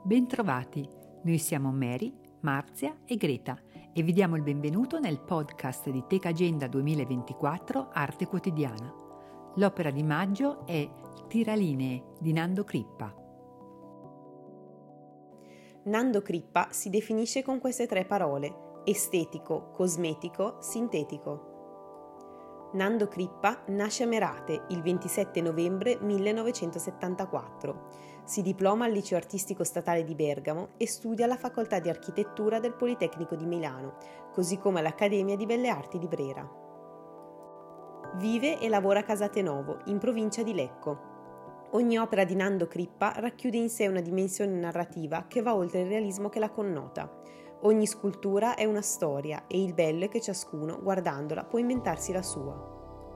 Bentrovati, noi siamo Mary, Marzia e Greta e vi diamo il benvenuto nel podcast di Tech Agenda 2024 Arte Quotidiana. L'opera di maggio è Tiralinee di Nando Crippa. Nando Crippa si definisce con queste tre parole: estetico, cosmetico, sintetico. Nando Crippa nasce a Merate il 27 novembre 1974. Si diploma al Liceo Artistico Statale di Bergamo e studia alla Facoltà di Architettura del Politecnico di Milano, così come all'Accademia di Belle Arti di Brera. Vive e lavora a Casatenovo, in provincia di Lecco. Ogni opera di Nando Crippa racchiude in sé una dimensione narrativa che va oltre il realismo che la connota. Ogni scultura è una storia e il bello è che ciascuno, guardandola, può inventarsi la sua.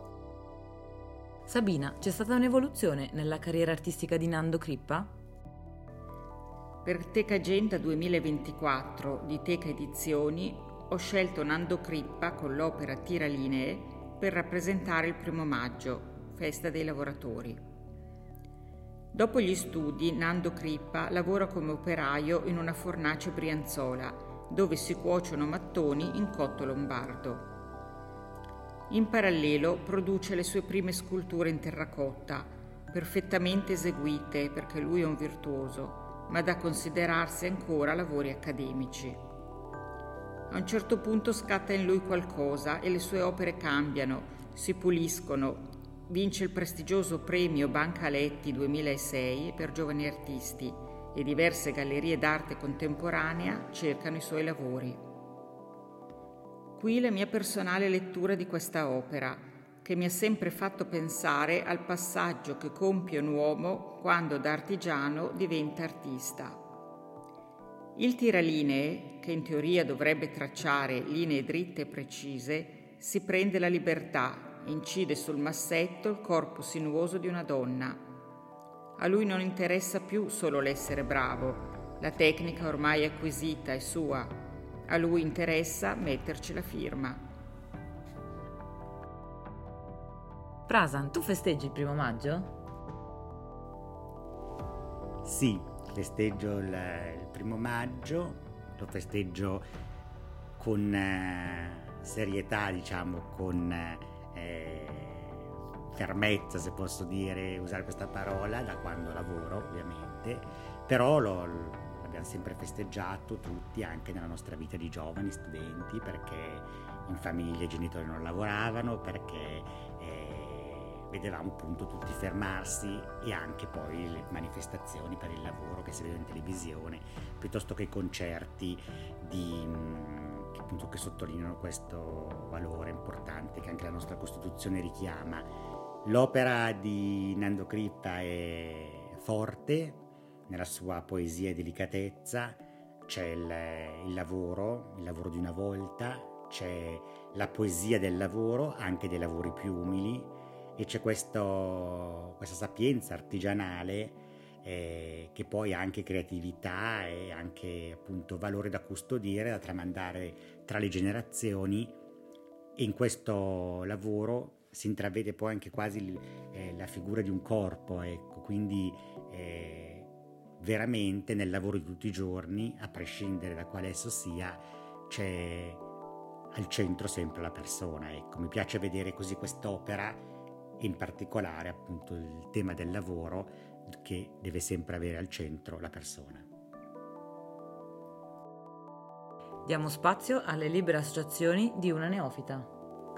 Sabina, c'è stata un'evoluzione nella carriera artistica di Nando Crippa? Per Tech Agenda 2024 di Tech Edizioni ho scelto Nando Crippa con l'opera Tiralinee per rappresentare il 1° maggio, festa dei lavoratori. Dopo gli studi, Nando Crippa lavora come operaio in una fornace brianzola, dove si cuociono mattoni in cotto lombardo. In parallelo produce le sue prime sculture in terracotta, perfettamente eseguite perché lui è un virtuoso, ma da considerarsi ancora lavori accademici. A un certo punto scatta in lui qualcosa e le sue opere cambiano, si puliscono. Vince il prestigioso premio Banca Aletti 2006 per giovani artisti e diverse gallerie d'arte contemporanea cercano i suoi lavori. Qui la mia personale lettura di questa opera, che mi ha sempre fatto pensare al passaggio che compie un uomo quando da artigiano diventa artista. Il tiralinee, che in teoria dovrebbe tracciare linee dritte e precise, si prende la libertà e incide sul massetto il corpo sinuoso di una donna. A lui non interessa più solo l'essere bravo, la tecnica ormai acquisita è sua. A lui interessa metterci la firma. Prasan, tu festeggi il 1° maggio? Sì, festeggio il 1° maggio, lo festeggio con serietà, diciamo, con fermezza, se posso dire, usare questa parola, da quando lavoro ovviamente, però l'abbiamo sempre festeggiato tutti, anche nella nostra vita di giovani studenti, perché in famiglia i genitori non lavoravano, perché vedevamo appunto tutti fermarsi, e anche poi le manifestazioni per il lavoro che si vedono in televisione, piuttosto che i concerti che sottolineano questo valore importante che anche la nostra Costituzione richiama. L'opera di Nando Crippa è forte nella sua poesia e delicatezza, c'è il lavoro di una volta, c'è la poesia del lavoro, anche dei lavori più umili, e c'è questa sapienza artigianale che poi ha anche creatività e anche appunto valore da custodire, da tramandare tra le generazioni. E in questo lavoro si intravede poi anche quasi la figura di un corpo, ecco, quindi veramente nel lavoro di tutti i giorni, a prescindere da quale esso sia, c'è al centro sempre la persona. Ecco, mi piace vedere così quest'opera, e in particolare appunto il tema del lavoro, che deve sempre avere al centro la persona. Diamo spazio alle libere associazioni di una neofita.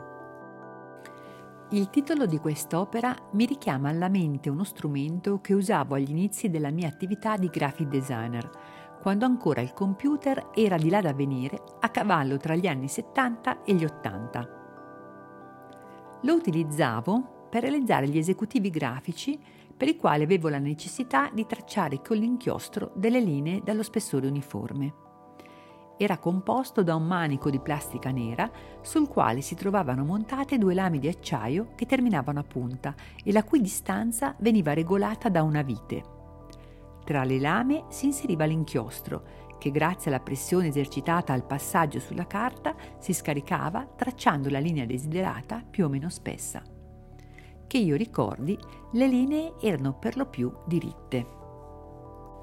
Il titolo di quest'opera mi richiama alla mente uno strumento che usavo agli inizi della mia attività di graphic designer, quando ancora il computer era di là da venire, a cavallo tra gli anni 70 e gli 80. Lo utilizzavo per realizzare gli esecutivi grafici per i quali avevo la necessità di tracciare con l'inchiostro delle linee dallo spessore uniforme. Era composto da un manico di plastica nera sul quale si trovavano montate 2 lame di acciaio che terminavano a punta e la cui distanza veniva regolata da una vite. Tra le lame si inseriva l'inchiostro che, grazie alla pressione esercitata al passaggio sulla carta, si scaricava tracciando la linea desiderata più o meno spessa. Che io ricordi, le linee erano per lo più diritte.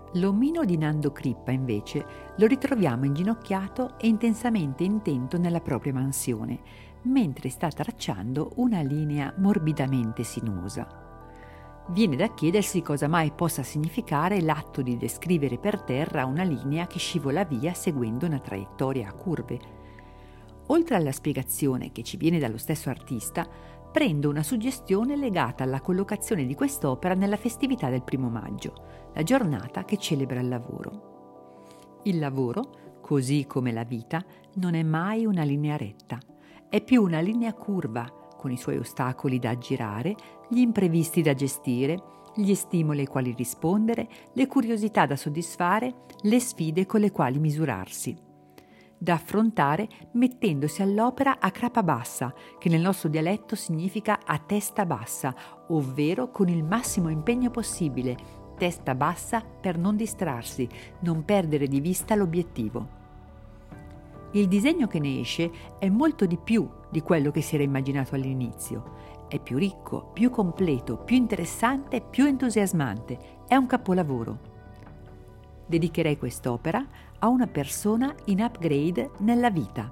L'omino di Nando Crippa, invece, lo ritroviamo inginocchiato e intensamente intento nella propria mansione, mentre sta tracciando una linea morbidamente sinuosa. Viene da chiedersi cosa mai possa significare l'atto di descrivere per terra una linea che scivola via seguendo una traiettoria a curve. Oltre alla spiegazione che ci viene dallo stesso artista, prendo una suggestione legata alla collocazione di quest'opera nella festività del 1° maggio, la giornata che celebra il lavoro. Il lavoro, così come la vita, non è mai una linea retta, è più una linea curva, con i suoi ostacoli da aggirare, gli imprevisti da gestire, gli stimoli ai quali rispondere, le curiosità da soddisfare, le sfide con le quali misurarsi. Da affrontare mettendosi all'opera a crapa bassa, che nel nostro dialetto significa a testa bassa, ovvero con il massimo impegno possibile, testa bassa per non distrarsi, non perdere di vista l'obiettivo. Il disegno che ne esce è molto di più di quello che si era immaginato all'inizio. È più ricco, più completo, più interessante, più entusiasmante. È un capolavoro. Dedicherei quest'opera a una persona in upgrade nella vita.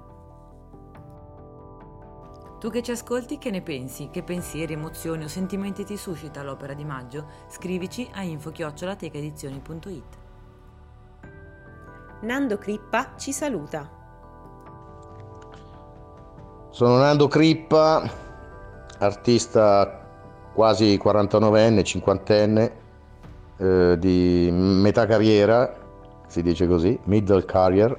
Tu che ci ascolti, che ne pensi? Che pensieri, emozioni o sentimenti ti suscita l'opera di Maggio? Scrivici a info@tecaedizioni.it. Nando Crippa ci saluta. Sono Nando Crippa, artista quasi 49enne, 50enne, di metà carriera, si dice così, middle career.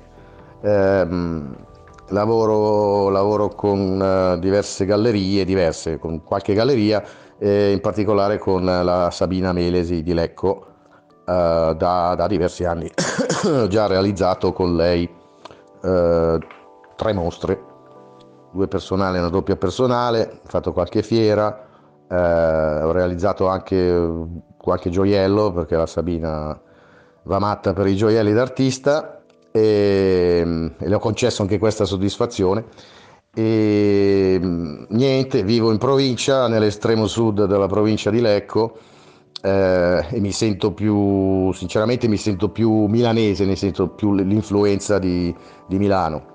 Lavoro con diverse gallerie, con qualche galleria, in particolare con la Sabina Melesi di Lecco, da diversi anni. Ho già realizzato con lei 3 mostre, 2 personali e una doppia personale, ho fatto qualche fiera, ho realizzato anche qualche gioiello, perché la Sabina va matta per i gioielli d'artista, e le ho concesso anche questa soddisfazione. E niente, vivo in provincia, nell'estremo sud della provincia di Lecco, e sinceramente mi sento più milanese, ne sento più l'influenza di Milano.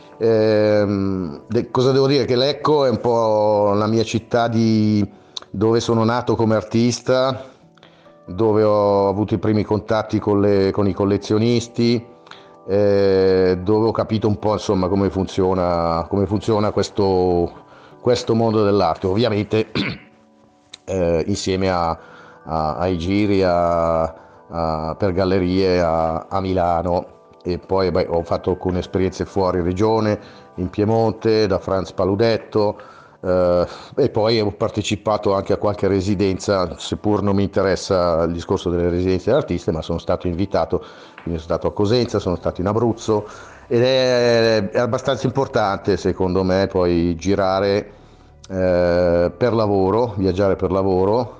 Cosa devo dire? Che Lecco è un po' la mia città dove sono nato come artista, dove ho avuto i primi contatti con i collezionisti, dove ho capito un po' insomma come funziona questo mondo dell'arte, ovviamente insieme ai giri per gallerie a Milano. E poi ho fatto alcune esperienze fuori regione, in Piemonte, da Franz Paludetto, e poi ho partecipato anche a qualche residenza, seppur non mi interessa il discorso delle residenze d'artista, ma sono stato invitato, quindi sono stato a Cosenza, sono stato in Abruzzo, ed è abbastanza importante secondo me poi girare per lavoro, viaggiare per lavoro,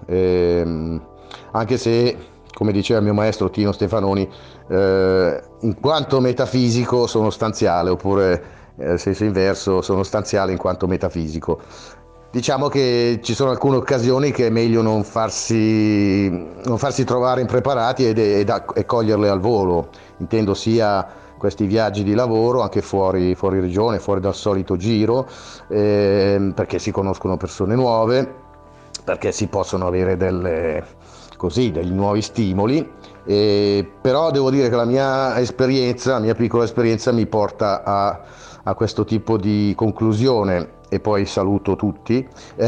anche se, come diceva il mio maestro Tino Stefanoni, in quanto metafisico sono stanziale, oppure senso inverso, sono stanziale in quanto metafisico. Diciamo che ci sono alcune occasioni che è meglio non farsi trovare impreparati e coglierle al volo. Intendo sia questi viaggi di lavoro anche fuori regione, fuori dal solito giro, perché si conoscono persone nuove, perché si possono avere degli nuovi stimoli. Però devo dire che la mia piccola esperienza mi porta a questo tipo di conclusione, e poi saluto tutti,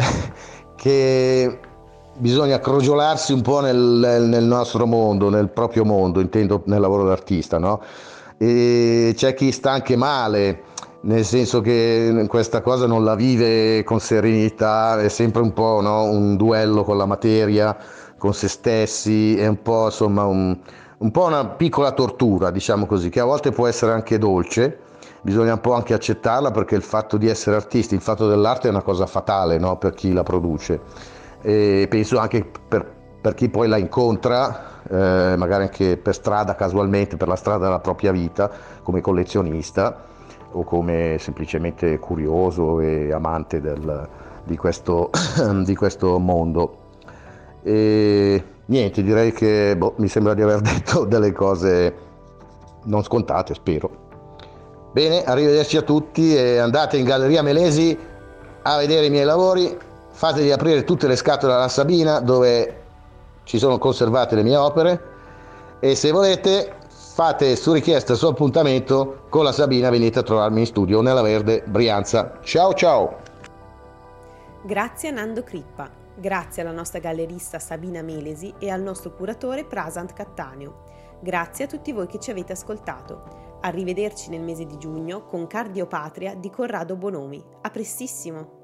che bisogna crogiolarsi un po' nel nostro mondo, nel proprio mondo, intendo nel lavoro d'artista, no? E c'è chi sta anche male, nel senso che questa cosa non la vive con serenità, è sempre un po', no? Un duello con la materia, con se stessi, è un po' insomma un po' una piccola tortura, diciamo così, che a volte può essere anche dolce. Bisogna un po' anche accettarla, perché il fatto di essere artisti, il fatto dell'arte è una cosa fatale, no? Per chi la produce, e penso anche per chi poi la incontra, magari anche per strada, casualmente, per la strada della propria vita, come collezionista o come semplicemente curioso e amante di questo mondo. E niente, direi che mi sembra di aver detto delle cose non scontate, spero. Bene, arrivederci a tutti e andate in Galleria Melesi a vedere i miei lavori, fategli aprire tutte le scatole alla Sabina dove ci sono conservate le mie opere e se volete fate su richiesta, su appuntamento con la Sabina, venite a trovarmi in studio nella Verde, Brianza. Ciao ciao! Grazie a Nando Crippa, grazie alla nostra gallerista Sabina Melesi e al nostro curatore Prasant Cattaneo. Grazie a tutti voi che ci avete ascoltato. Arrivederci nel mese di giugno con Cardiopatria di Corrado Bonomi. A prestissimo!